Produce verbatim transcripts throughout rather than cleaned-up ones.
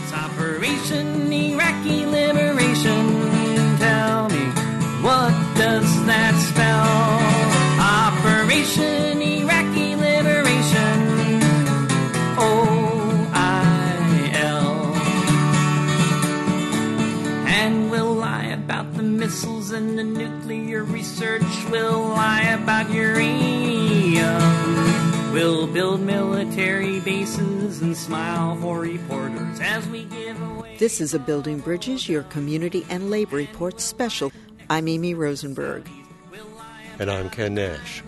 It's Operation Iraqi Liberation. Tell me, what does that spell? Operation Iraqi Liberation. O I L. And we'll lie about the missiles and the nuclear research. We'll lie about uranium. We'll build military bases and smile for reporters as we give away. This is a Building Bridges, your community and labor report special. I'm Amy Rosenberg. And I'm Ken Nash.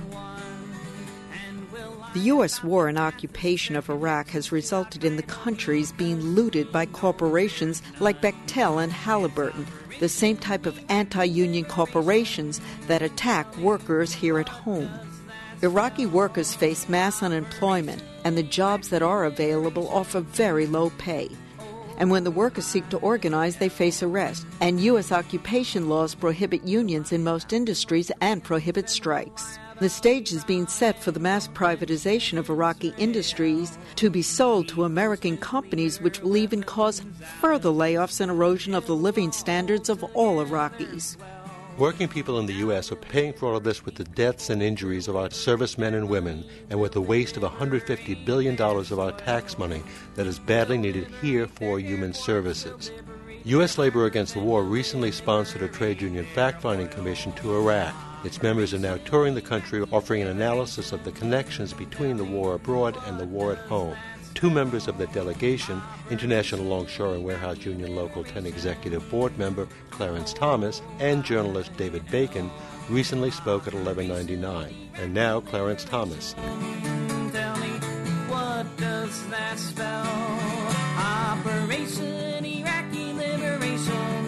The U S war and occupation of Iraq has resulted in the countries being looted by corporations like Bechtel and Halliburton, the same type of anti-union corporations that attack workers here at home. Iraqi workers face mass unemployment, and the jobs that are available offer very low pay. And when the workers seek to organize, they face arrest. And U S occupation laws prohibit unions in most industries and prohibit strikes. The stage is being set for the mass privatization of Iraqi industries to be sold to American companies, which will even cause further layoffs and erosion of the living standards of all Iraqis. Working people in the U S are paying for all of this with the deaths and injuries of our servicemen and women, and with the waste of one hundred fifty billion dollars of our tax money that is badly needed here for human services. U S Labor Against the War recently sponsored a trade union fact-finding commission to Iraq. Its members are now touring the country, offering an analysis of the connections between the war abroad and the war at home. Two members of the delegation, International Longshore and Warehouse Union Local ten Executive Board member Clarence Thomas and journalist David Bacon, recently spoke at eleven ninety-nine. And now Clarence Thomas. Tell me, what does that spell? Operation Iraqi Liberation.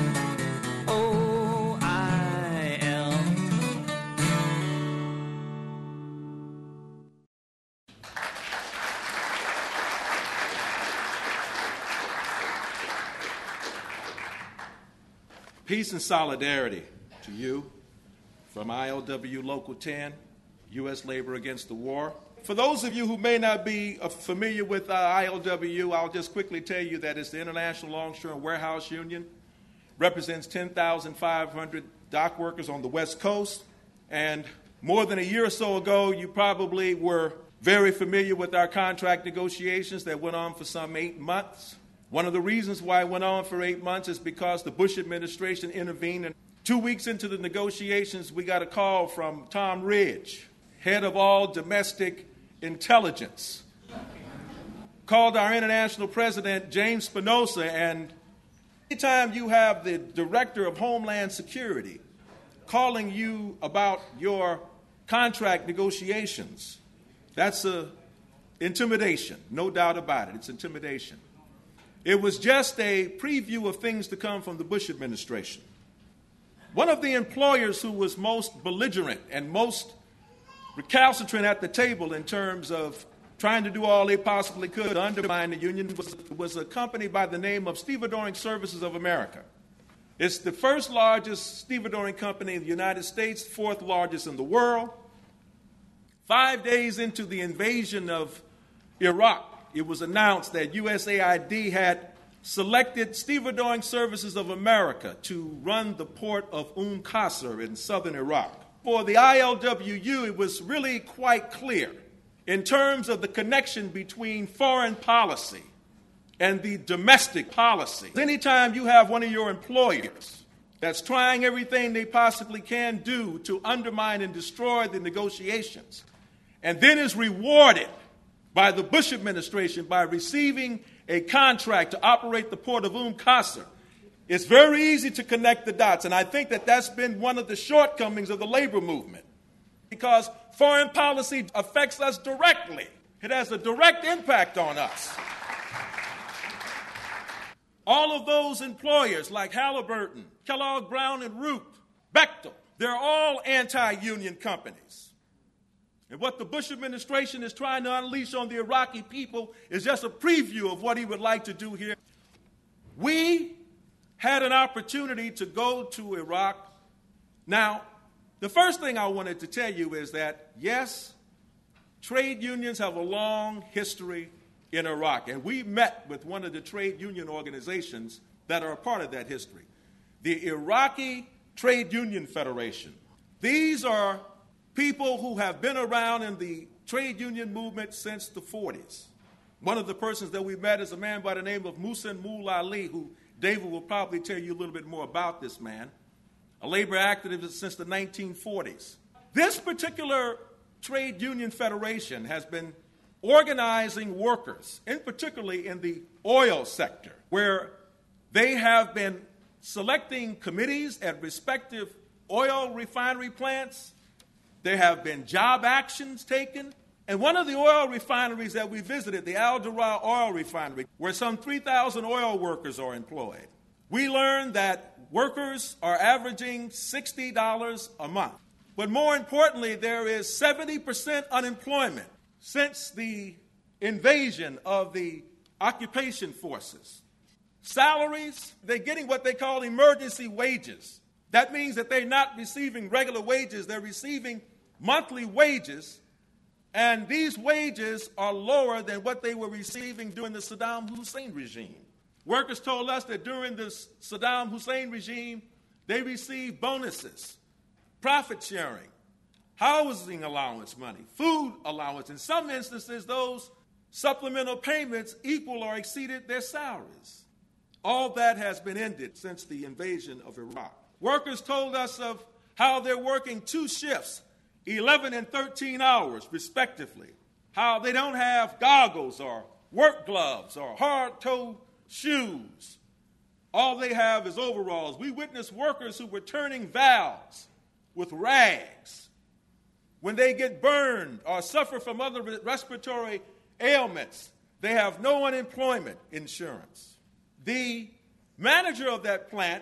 O I L. Peace and solidarity to you from I L W Local ten, U S Labor Against the War. For those of you who may not be uh, familiar with uh, I L W, I'll just quickly tell you that it's the International Longshore and Warehouse Union. Represents ten thousand five hundred dock workers on the West Coast. And more than a year or so ago, you probably were very familiar with our contract negotiations that went on for some eight months. One of the reasons why it went on for eight months is because the Bush administration intervened. And two weeks into the negotiations, we got a call from Tom Ridge, head of all domestic intelligence, called our international president, James Spinoza, and anytime you have the director of Homeland Security calling you about your contract negotiations, that's a intimidation, no doubt about it. It's intimidation. It was just a preview of things to come from the Bush administration. One of the employers who was most belligerent and most recalcitrant at the table in terms of trying to do all they possibly could to undermine the union was, was a company by the name of Stevedoring Services of America. It's the first largest stevedoring company in the United States, fourth largest in the world. Five days into the invasion of Iraq, it was announced that U S A I D had selected Stevedoring Services of America to run the port of Umm Qasr in southern Iraq. For the I L W U, it was really quite clear in terms of the connection between foreign policy and the domestic policy. Anytime you have one of your employers that's trying everything they possibly can do to undermine and destroy the negotiations, and then is rewarded by the Bush administration by receiving a contract to operate the port of Umm Qasr, it's very easy to connect the dots. And I think that that's been one of the shortcomings of the labor movement, because foreign policy affects us directly. It has a direct impact on us. All of those employers like Halliburton, Kellogg Brown and Root, Bechtel, they're all anti-union companies. And what the Bush administration is trying to unleash on the Iraqi people is just a preview of what he would like to do here. We had an opportunity to go to Iraq. Now, the first thing I wanted to tell you is that, yes, trade unions have a long history in Iraq. And we met with one of the trade union organizations that are a part of that history, the Iraqi Trade Union Federation. These are people who have been around in the trade union movement since the forties. One of the persons that we met is a man by the name of Muhsin Mul Ali, who David will probably tell you a little bit more about this man, a labor activist since the nineteen forties. This particular trade union federation has been organizing workers, in particularly in the oil sector, where they have been selecting committees at respective oil refinery plants. There have been job actions taken. And one of the oil refineries that we visited, the Al Dura Oil Refinery, where some three thousand oil workers are employed, we learned that workers are averaging sixty dollars a month. But more importantly, there is seventy percent unemployment since the invasion of the occupation forces. Salaries, they're getting what they call emergency wages. That means that they're not receiving regular wages, they're receiving monthly wages. And these wages are lower than what they were receiving during the Saddam Hussein regime. Workers told us that during the Saddam Hussein regime, they received bonuses, profit sharing, housing allowance money, food allowance. In some instances, those supplemental payments equal or exceeded their salaries. All that has been ended since the invasion of Iraq. Workers told us of how they're working two shifts, eleven and thirteen hours, respectively. How they don't have goggles or work gloves or hard-toed shoes. All they have is overalls. We witnessed workers who were turning valves with rags. When they get burned or suffer from other respiratory ailments, they have no unemployment insurance. The manager of that plant,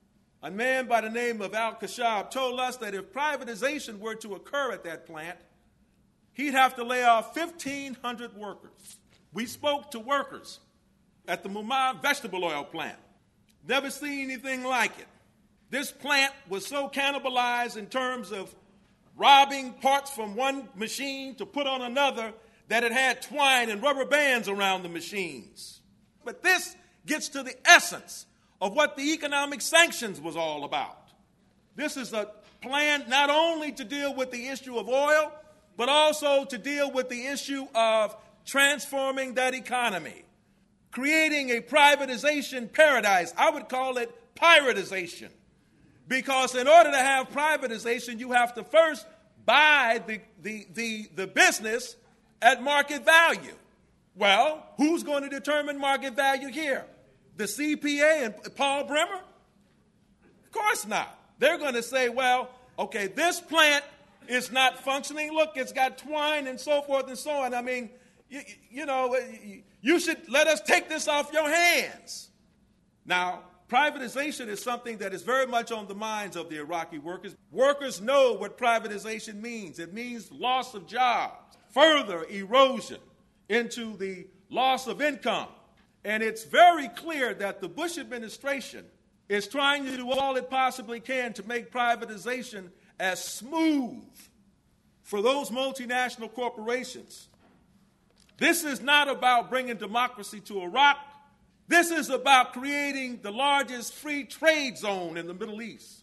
a man by the name of Al Khashab, told us that if privatization were to occur at that plant, he'd have to lay off fifteen hundred workers. We spoke to workers at the Mumma vegetable oil plant. Never seen anything like it. This plant was so cannibalized in terms of robbing parts from one machine to put on another that it had twine and rubber bands around the machines. But this gets to the essence of what the economic sanctions was all about. This is a plan not only to deal with the issue of oil, but also to deal with the issue of transforming that economy, creating a privatization paradise. I would call it piratization, because in order to have privatization, you have to first buy the, the, the, the business at market value. Well, who's going to determine market value here? The C P A and Paul Bremer? Of course not. They're going to say, well, okay, this plant is not functioning. Look, it's got twine and so forth and so on. I mean, you, you know, you should let us take this off your hands. Now, privatization is something that is very much on the minds of the Iraqi workers. Workers know what privatization means. It means loss of jobs, further erosion into the loss of income. And it's very clear that the Bush administration is trying to do all it possibly can to make privatization as smooth for those multinational corporations. This is not about bringing democracy to Iraq. This is about creating the largest free trade zone in the Middle East.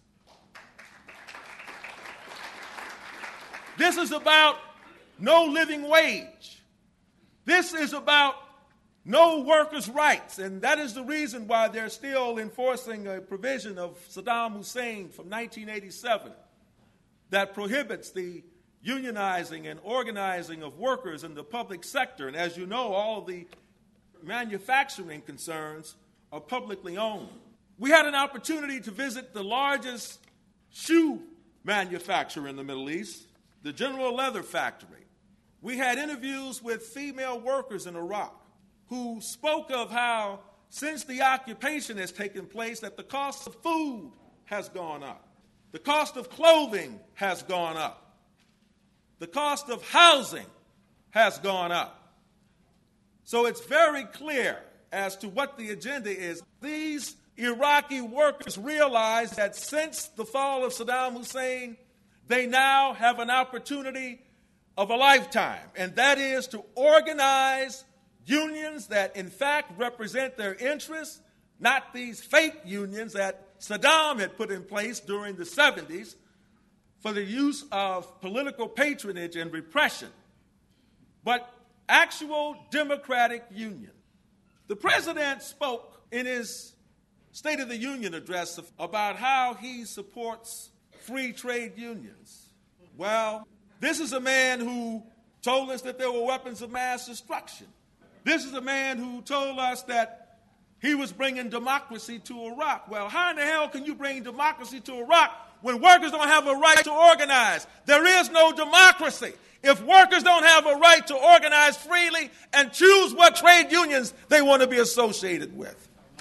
This is about no living wage. This is about no workers' rights, and that is the reason why they're still enforcing a provision of Saddam Hussein from nineteen eighty-seven that prohibits the unionizing and organizing of workers in the public sector. And as you know, all of the manufacturing concerns are publicly owned. We had an opportunity to visit the largest shoe manufacturer in the Middle East, the General Leather Factory. We had interviews with female workers in Iraq who spoke of how, since the occupation has taken place, that the cost of food has gone up. The cost of clothing has gone up. The cost of housing has gone up. So it's very clear as to what the agenda is. These Iraqi workers realize that since the fall of Saddam Hussein, they now have an opportunity of a lifetime, and that is to organize unions that in fact represent their interests, not these fake unions that Saddam had put in place during the seventies for the use of political patronage and repression, but actual democratic union. The president spoke in his State of the Union address about how he supports free trade unions. Well, this is a man who told us that there were weapons of mass destruction. This is a man who told us that he was bringing democracy to Iraq. Well, how in the hell can you bring democracy to Iraq when workers don't have a right to organize? There is no democracy if workers don't have a right to organize freely and choose what trade unions they want to be associated with.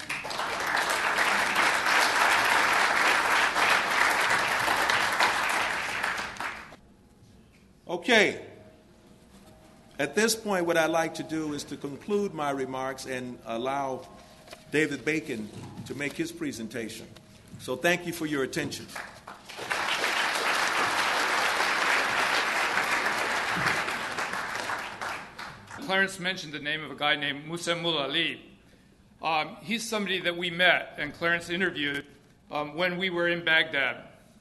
Okay. At this point, what I'd like to do is to conclude my remarks and allow David Bacon to make his presentation. So thank you for your attention. Clarence mentioned the name of a guy named Musammul Ali. Um, he's somebody that we met and Clarence interviewed um, when we were in Baghdad.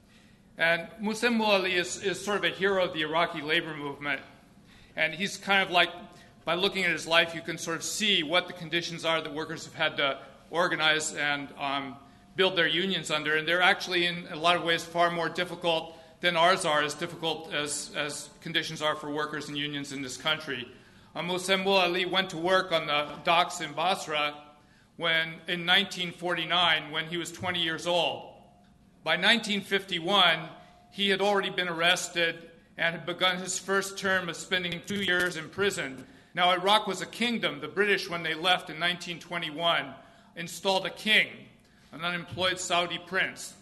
And Musammul Ali is, is sort of a hero of the Iraqi labor movement. And he's kind of like, by looking at his life, you can sort of see what the conditions are that workers have had to organize and um, build their unions under. And they're actually, in a lot of ways, far more difficult than ours are, as difficult as, as conditions are for workers and unions in this country. Um, Musammul Ali went to work on the docks in Basra when, in nineteen forty-nine, when he was twenty years old. By nineteen fifty-one, he had already been arrested and had begun his first term of spending two years in prison. Now, Iraq was a kingdom. The British, when they left in nineteen twenty-one, installed a king, an unemployed Saudi prince.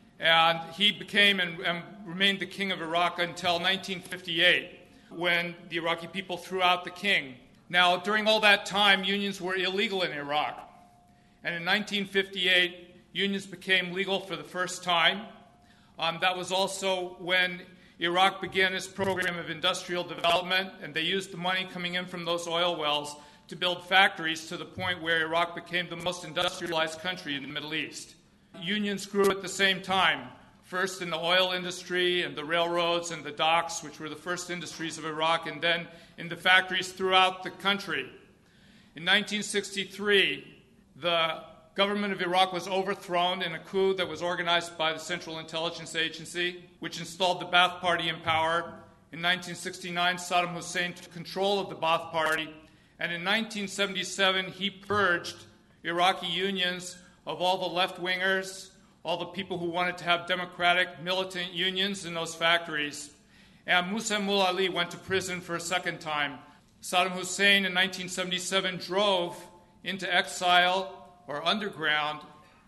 And he became and, and remained the king of Iraq until nineteen fifty-eight, when the Iraqi people threw out the king. Now, during all that time, unions were illegal in Iraq. And in nineteen fifty-eight, unions became legal for the first time. Um, that was also when Iraq began its program of industrial development, and they used the money coming in from those oil wells to build factories to the point where Iraq became the most industrialized country in the Middle East. Unions grew at the same time, first in the oil industry and the railroads and the docks, which were the first industries of Iraq, and then in the factories throughout the country. In nineteen sixty-three, the government of Iraq was overthrown in a coup that was organized by the Central Intelligence Agency, which installed the Ba'ath Party in power. In nineteen sixty-nine, Saddam Hussein took control of the Ba'ath Party, and in nineteen seventy-seven, he purged Iraqi unions of all the left-wingers, all the people who wanted to have democratic militant unions in those factories. And Musammul Ali went to prison for a second time. Saddam Hussein in nineteen seventy-seven drove into exile or underground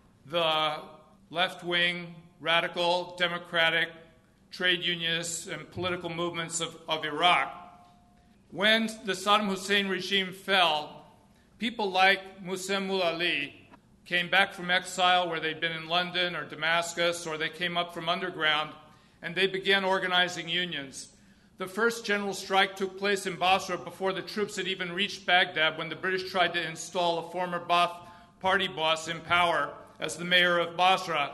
the left-wing, radical, democratic trade unionists and political movements of, of Iraq. When the Saddam Hussein regime fell, people like Musammul Ali came back from exile where they'd been in London or Damascus, or they came up from underground, and they began organizing unions. The first general strike took place in Basra before the troops had even reached Baghdad, when the British tried to install a former Ba'ath Party boss in power as the mayor of Basra.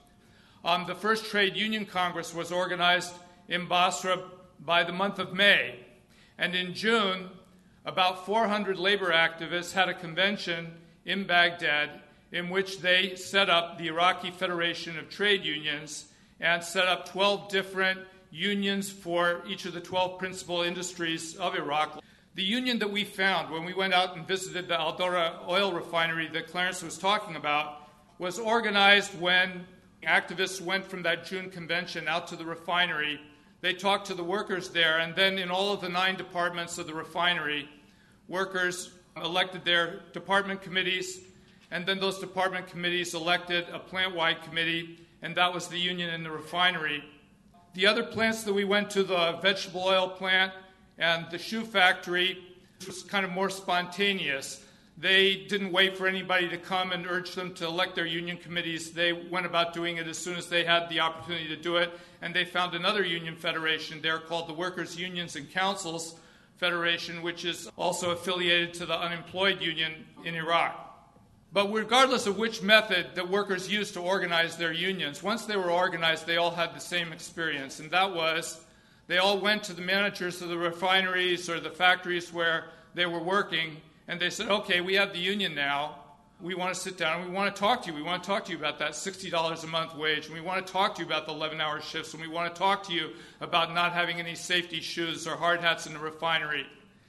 Um, the first trade union congress was organized in Basra by the month of May. And in June, about four hundred labor activists had a convention in Baghdad in which they set up the Iraqi Federation of Trade Unions and set up twelve different unions for each of the twelve principal industries of Iraq. The union that we found when we went out and visited the Al-Dora oil refinery that Clarence was talking about was organized when activists went from that June convention out to the refinery. They talked to the workers there, and then in all of the nine departments of the refinery, workers elected their department committees, and then those department committees elected a plant-wide committee, and that was the union in the refinery. The other plants that we went to, the vegetable oil plant and the shoe factory, was kind of more spontaneous. They didn't wait for anybody to come and urge them to elect their union committees. They went about doing it as soon as they had the opportunity to do it, and they found another union federation there called the Workers' Unions and Councils Federation, which is also affiliated to the unemployed union in Iraq. But regardless of which method that workers used to organize their unions, once they were organized, they all had the same experience, and that was they all went to the managers of the refineries or the factories where they were working, and they said, okay, we have the union now. We want to sit down and we want to talk to you. We want to talk to you about that sixty dollars a month wage, and we want to talk to you about the eleven-hour shifts, and we want to talk to you about not having any safety shoes or hard hats in the refinery.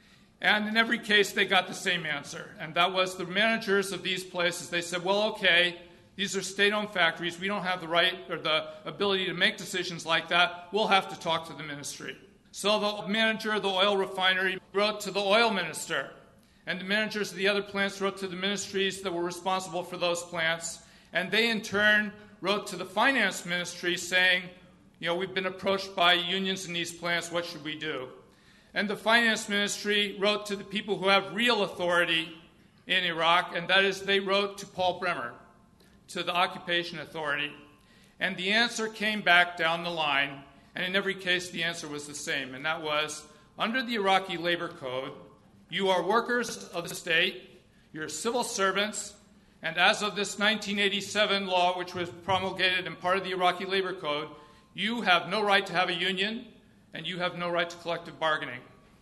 And in every case, they got the same answer, and that was the managers of these places. They said, well, okay, these are state-owned factories. We don't have the right or the ability to make decisions like that. We'll have to talk to the ministry. So the manager of the oil refinery wrote to the oil minister, and the managers of the other plants wrote to the ministries that were responsible for those plants, and they in turn wrote to the finance ministry saying, you know, we've been approached by unions in these plants, what should we do? And the finance ministry wrote to the people who have real authority in Iraq, and that is they wrote to Paul Bremer, to the occupation authority. And the answer came back down the line, and in every case the answer was the same, and that was, under the Iraqi labor code, you are workers of the state, you're civil servants, and as of this nineteen eighty-seven law, which was promulgated and part of the Iraqi labor code, you have no right to have a union, and you have no right to collective bargaining.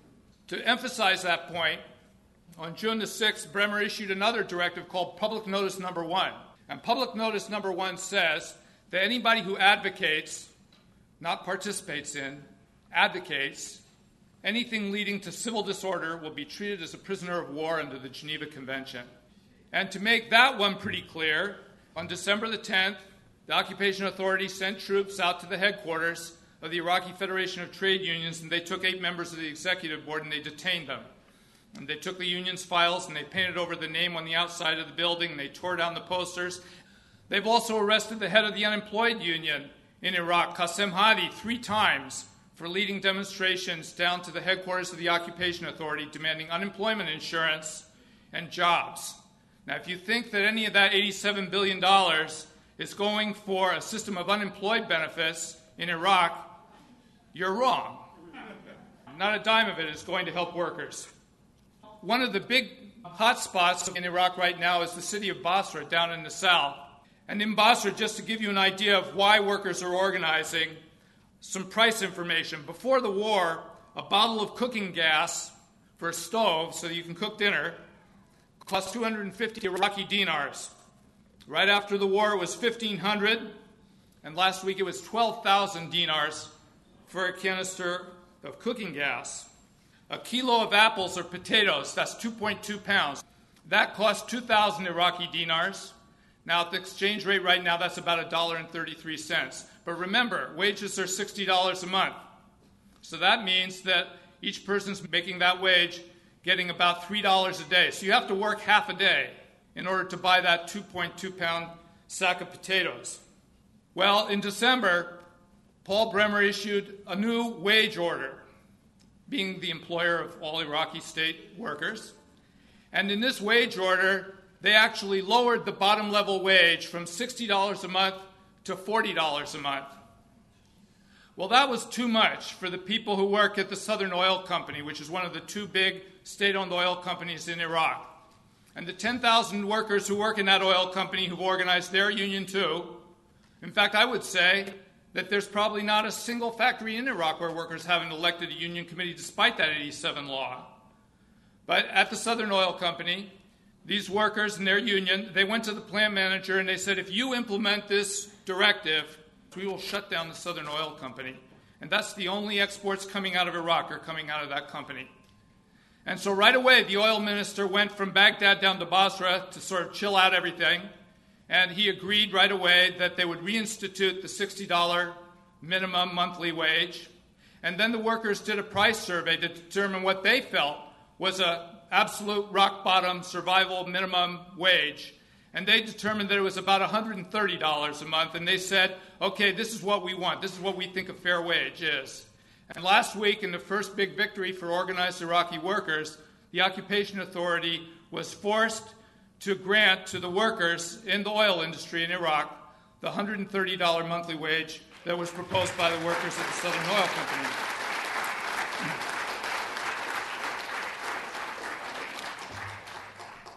To emphasize that point, on June the sixth, Bremer issued another directive called Public Notice Number One. And Public Notice Number One says that anybody who advocates, not participates in, advocates, anything leading to civil disorder will be treated as a prisoner of war under the Geneva Convention. And to make that one pretty clear, on December the tenth, the Occupation Authority sent troops out to the headquarters of the Iraqi Federation of Trade Unions, and they took eight members of the executive board and they detained them. And they took the union's files and they painted over the name on the outside of the building, and they tore down the posters. They've also arrested the head of the unemployed union in Iraq, Qasem Hadi, three times for leading demonstrations down to the headquarters of the Occupation Authority demanding unemployment insurance and jobs. Now, if you think that any of that eighty-seven billion dollars is going for a system of unemployed benefits in Iraq, you're wrong. Not a dime of it is going to help workers. One of the big hot spots in Iraq right now is the city of Basra down in the south. And in Basra, just to give you an idea of why workers are organizing, some price information. Before the war, a bottle of cooking gas for a stove so that you can cook dinner cost two hundred fifty Iraqi dinars. Right after the war, it was fifteen hundred, and last week it was twelve thousand dinars for a canister of cooking gas. A kilo of apples or potatoes, that's two point two pounds. That cost two thousand Iraqi dinars. Now, at the exchange rate right now, that's about one dollar and thirty-three cents. But remember, wages are sixty dollars a month. So that means that each person's making that wage getting about three dollars a day. So you have to work half a day in order to buy that two point two pound sack of potatoes. Well, in December, Paul Bremer issued a new wage order, being the employer of all Iraqi state workers. And in this wage order, they actually lowered the bottom level wage from sixty dollars a month to forty dollars a month. Well, that was too much for the people who work at the Southern Oil Company, which is one of the two big state-owned oil companies in Iraq. And the ten thousand workers who work in that oil company who've organized their union too. In fact, I would say that there's probably not a single factory in Iraq where workers haven't elected a union committee despite that eighty-seven law. But at the Southern Oil Company, these workers and their union, they went to the plant manager and they said, if you implement this directive, we will shut down the Southern Oil Company. And that's the only exports coming out of Iraq are coming out of that company. And so right away, the oil minister went from Baghdad down to Basra to sort of chill out everything. And he agreed right away that they would reinstitute the sixty dollars minimum monthly wage. And then the workers did a price survey to determine what they felt was an absolute rock-bottom survival minimum wage. And they determined that it was about one hundred thirty dollars a month. And they said, okay, this is what we want. This is what we think a fair wage is. And last week, in the first big victory for organized Iraqi workers, the Occupation Authority was forced to grant to the workers in the oil industry in Iraq the one hundred thirty dollars monthly wage that was proposed by the workers at the Southern Oil Company.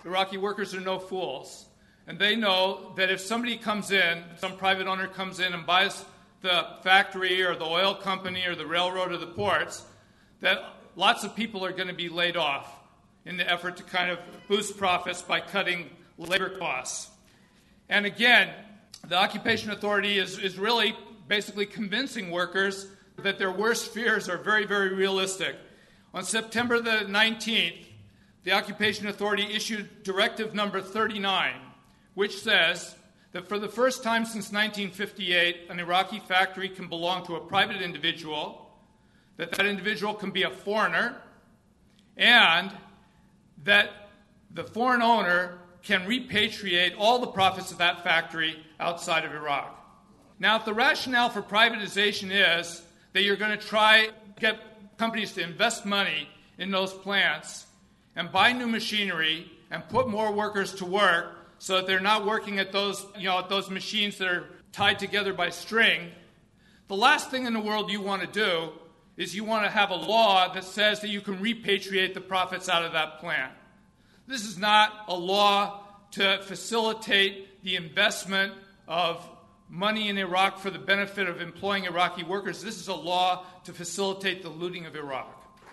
Iraqi workers are no fools. And they know that if somebody comes in, some private owner comes in and buys the factory or the oil company or the railroad or the ports, that lots of people are going to be laid off in the effort to kind of boost profits by cutting labor costs. And again, the Occupation Authority is, is really basically convincing workers that their worst fears are very, very realistic. On September the nineteenth, the Occupation Authority issued Directive Number thirty-nine, which says that for the first time since nineteen fifty-eight, an Iraqi factory can belong to a private individual, that that individual can be a foreigner, and that the foreign owner can repatriate all the profits of that factory outside of Iraq. Now, if the rationale for privatization is that you're going to try to get companies to invest money in those plants and buy new machinery and put more workers to work so that they're not working at those, you know, at those machines that are tied together by string, the last thing in the world you want to do is you want to have a law that says that you can repatriate the profits out of that plant. This is not a law to facilitate the investment of money in Iraq for the benefit of employing Iraqi workers. This is a law to facilitate the looting of Iraq.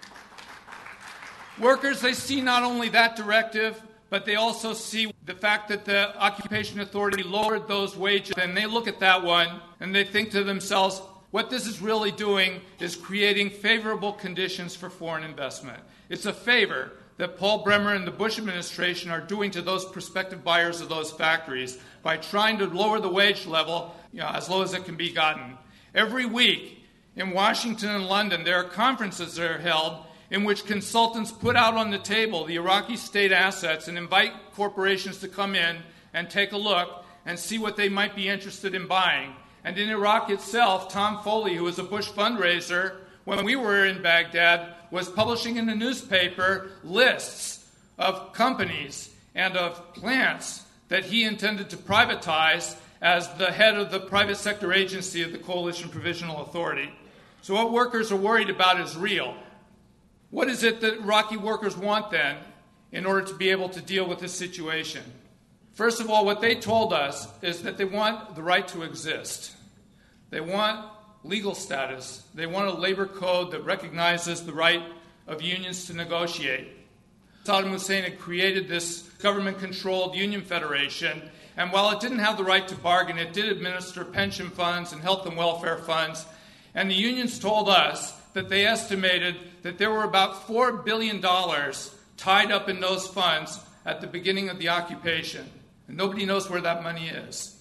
Workers, they see not only that directive, but they also see the fact that the Occupation Authority lowered those wages, and they look at that one and they think to themselves, what this is really doing is creating favorable conditions for foreign investment. It's a favor that Paul Bremer and the Bush administration are doing to those prospective buyers of those factories by trying to lower the wage level, you know, as low as it can be gotten. Every week in Washington and London, there are conferences that are held in which consultants put out on the table the Iraqi state assets and invite corporations to come in and take a look and see what they might be interested in buying. And in Iraq itself, Tom Foley, who was a Bush fundraiser when we were in Baghdad, was publishing in the newspaper lists of companies and of plants that he intended to privatize as the head of the private sector agency of the Coalition Provisional Authority. So what workers are worried about is real. What is it that Iraqi workers want then in order to be able to deal with this situation? First of all, what they told us is that they want the right to exist. They want legal status. They want a labor code that recognizes the right of unions to negotiate. Saddam Hussein had created this government-controlled union federation, and while it didn't have the right to bargain, it did administer pension funds and health and welfare funds. And the unions told us that they estimated that there were about four billion dollars tied up in those funds at the beginning of the occupation. And nobody knows where that money is.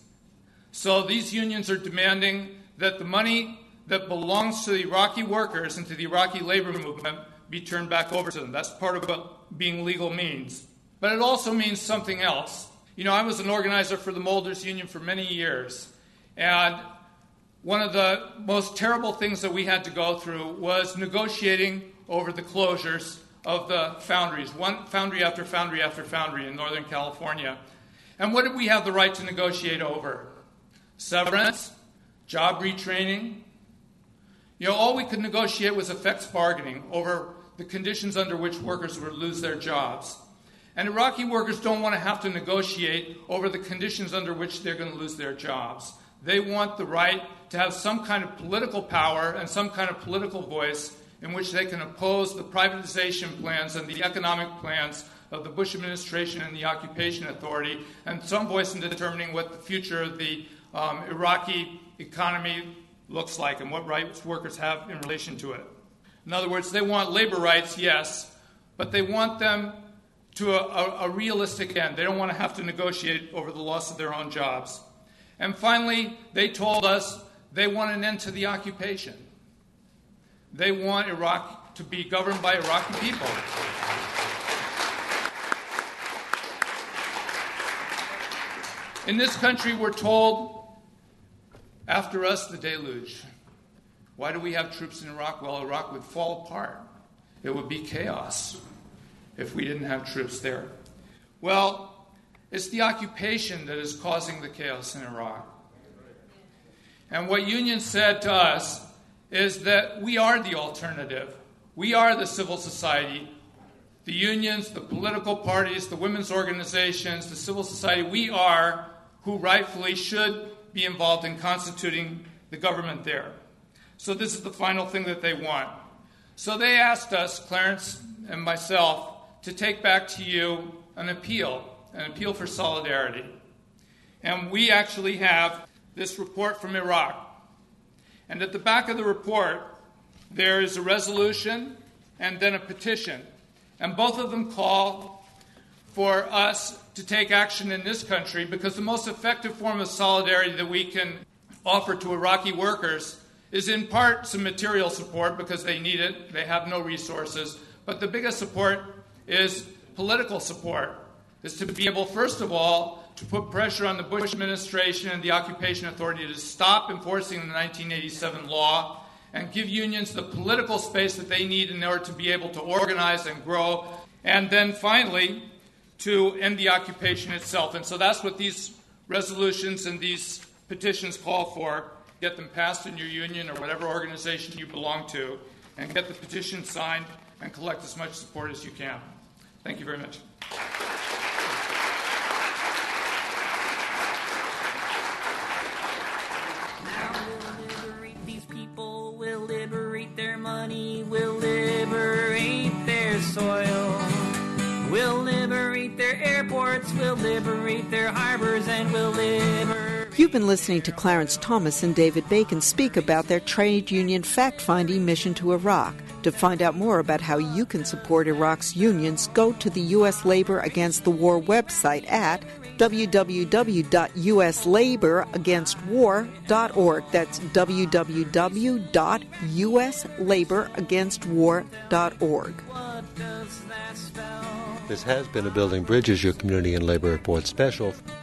So these unions are demanding that the money that belongs to the Iraqi workers and to the Iraqi labor movement be turned back over to them. That's part of what being legal means. But it also means something else. You know, I was an organizer for the Molders Union for many years, and one of the most terrible things that we had to go through was negotiating over the closures of the foundries, one foundry after foundry after foundry in Northern California. And what did we have the right to negotiate over? Severance, job retraining. You know, all we could negotiate was effects bargaining over the conditions under which workers would lose their jobs. And Iraqi workers don't want to have to negotiate over the conditions under which they're going to lose their jobs. They want the right to have some kind of political power and some kind of political voice in which they can oppose the privatization plans and the economic plans of the Bush administration and the Occupation Authority, and some voice in determining what the future of the um, Iraqi economy looks like and what rights workers have in relation to it. In other words, they want labor rights, yes, but they want them to a, a, a realistic end. They don't want to have to negotiate over the loss of their own jobs. And finally, they told us they want an end to the occupation. They want Iraq to be governed by Iraqi people. In this country, we're told, after us, the deluge. Why do we have troops in Iraq? Well, Iraq would fall apart. It would be chaos if we didn't have troops there. Well, it's the occupation that is causing the chaos in Iraq. And what unions said to us is that we are the alternative. We are the civil society the unions, the political parties, the women's organizations, the civil society, we are who rightfully should be involved in constituting the government there. So this is the final thing that they want. So they asked us, Clarence and myself, to take back to you an appeal, an appeal for solidarity. And we actually have this report from Iraq. And at the back of the report, there is a resolution and then a petition. And both of them call for us to take action in this country, because the most effective form of solidarity that we can offer to Iraqi workers is in part some material support, because they need it, they have no resources. But the biggest support is political support, is to be able, first of all, to put pressure on the Bush administration and the occupation authority to stop enforcing the nineteen eighty-seven law and give unions the political space that they need in order to be able to organize and grow. And then finally, to end the occupation itself. And so that's what these resolutions and these petitions call for. Get them passed in your union or whatever organization you belong to, and get the petition signed and collect as much support as you can. Thank you very much. Now we'll liberate these people, we'll liberate their money, we'll liberate their soil. We'll liberate their airports, we'll liberate their harbors, and we'll liberate... You've been listening to Clarence Thomas and David Bacon speak about their trade union fact-finding mission to Iraq. To find out more about how you can support Iraq's unions, go to the U S Labor Against the War website at w w w dot u s labor against war dot org. That's w w w dot u s labor against war dot org. What does that spell? This has been a Building Bridges, your community and labor report special.